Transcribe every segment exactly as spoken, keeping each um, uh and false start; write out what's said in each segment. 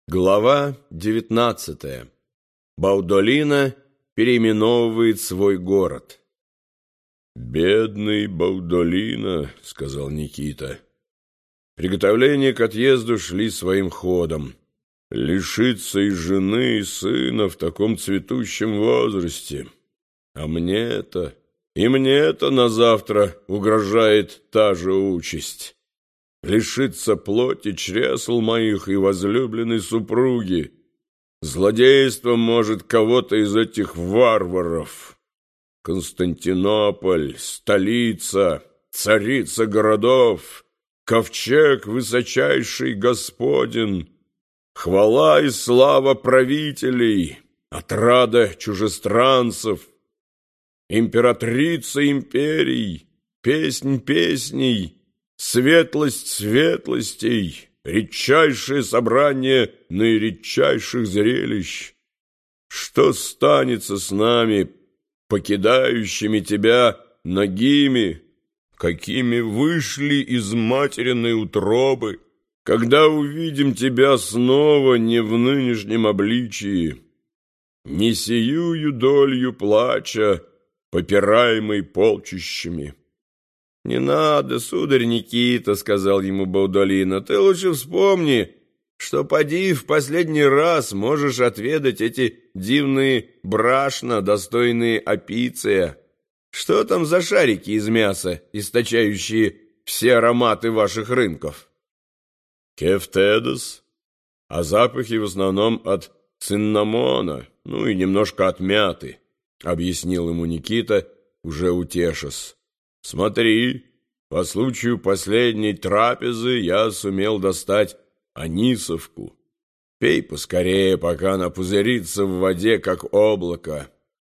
Глава девятнадцатая. Баудолино переименовывает свой город. «Бедный Баудолино», — сказал Никита. Приготовления к отъезду шли своим ходом. Лишиться и жены, и сына в таком цветущем возрасте. А мне-то, и мне-то на завтра угрожает та же участь. Лишиться плоти чресл моих и возлюбленной супруги. Злодейством может кого-то из этих варваров. Константинополь, столица, царица городов, ковчег высочайший Господин, хвала и слава правителей, отрада чужестранцев, императрица империй, песнь песней, светлость светлостей, редчайшее собрание наиредчайших зрелищ. Что станется с нами, покидающими тебя нагими, какими вышли из материной утробы, когда увидим тебя снова не в нынешнем обличии, не сеюю долью плача, попираемой полчищами? «Не надо, сударь Никита, — сказал ему Баудолино, — ты лучше вспомни, что, поди, в последний раз можешь отведать эти дивные брашна, достойные Апиция. Что там за шарики из мяса, источающие все ароматы ваших рынков?» «Кефтедос, а запахи в основном от циннамона, ну и немножко от мяты», — объяснил ему Никита, уже утешась. «Смотри, по случаю последней трапезы я сумел достать анисовку. Пей поскорее, пока она пузырится в воде, как облако».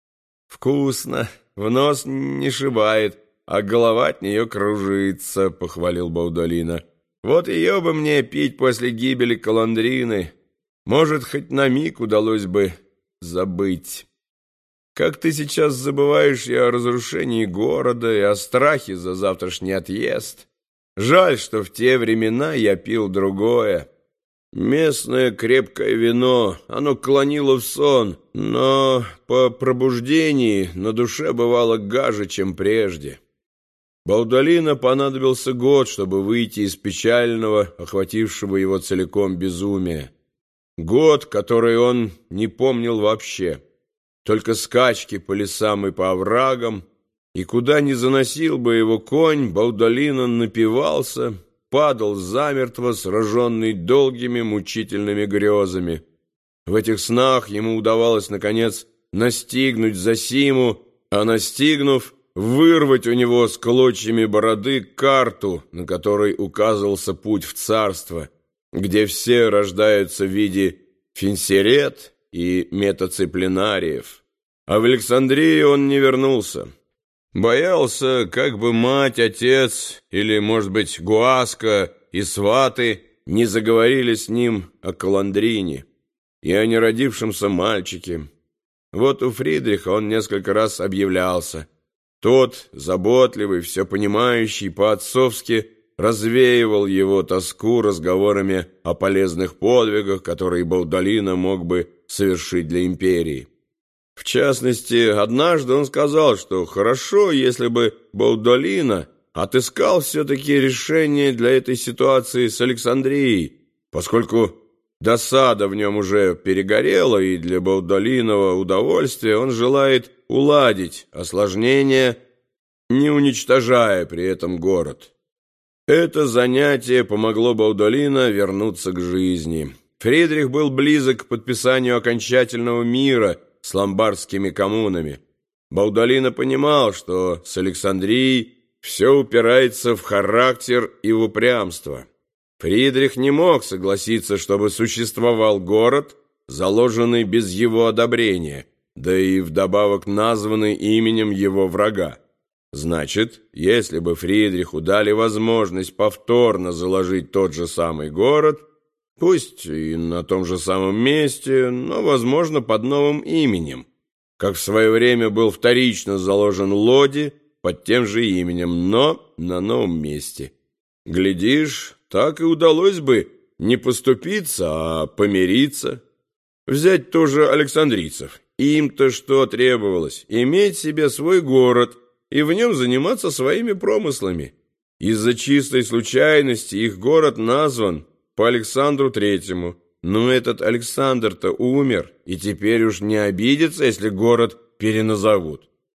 «Вкусно, в нос не шибает, а голова от нее кружится», — похвалил Баудолино. «Вот ее бы мне пить после гибели Каландрины. Может, хоть на миг удалось бы забыть. Как ты сейчас забываешь и о разрушении города, и о страхе за завтрашний отъезд. Жаль, что в те времена я пил другое. Местное крепкое вино, оно клонило в сон, но по пробуждении на душе бывало гаже, чем прежде». Баудолино понадобился год, чтобы выйти из печального, охватившего его целиком безумия. Год, который он не помнил вообще. Только скачки по лесам и по оврагам, и куда ни заносил бы его конь, Баудолино напивался, падал замертво, сраженный долгими мучительными грезами. В этих снах ему удавалось, наконец, настигнуть Зосиму, а настигнув, вырвать у него с клочьями бороды карту, на которой указывался путь в царство, где все рождаются в виде финсерет и метаципленариев. А в Александрию он не вернулся. Боялся, как бы мать, отец или, может быть, Гуаска и сваты не заговорили с ним о Каландрине и о неродившемся мальчике. Вот у Фридриха он несколько раз объявлялся. Тот, заботливый, все понимающий, по-отцовски развеивал его тоску разговорами о полезных подвигах, которые Баудолино мог бы совершить для империи. В частности, однажды он сказал, что хорошо, если бы Баудолино отыскал все-таки решение для этой ситуации с Александрией, поскольку досада в нем уже перегорела, и для Баудолиного удовольствия он желает уладить осложнения, не уничтожая при этом город. Это занятие помогло Баудолино вернуться к жизни. Фридрих был близок к подписанию окончательного мира с ломбардскими коммунами. Баудолино понимал, что с Александрией все упирается в характер и в упрямство. Фридрих не мог согласиться, чтобы существовал город, заложенный без его одобрения, да и вдобавок названный именем его врага. Значит, если бы Фридриху дали возможность повторно заложить тот же самый город, пусть и на том же самом месте, но, возможно, под новым именем, как в свое время был вторично заложен Лоди под тем же именем, но на новом месте. Глядишь, так и удалось бы не поступиться, а помириться. Взять тоже александрийцев. Им-то что требовалось? Иметь себе свой город и в нем заниматься своими промыслами. Из-за чистой случайности их город назван по Александру Третьему. Но этот Александр-то умер, и теперь уж не обидится, если город переназовут.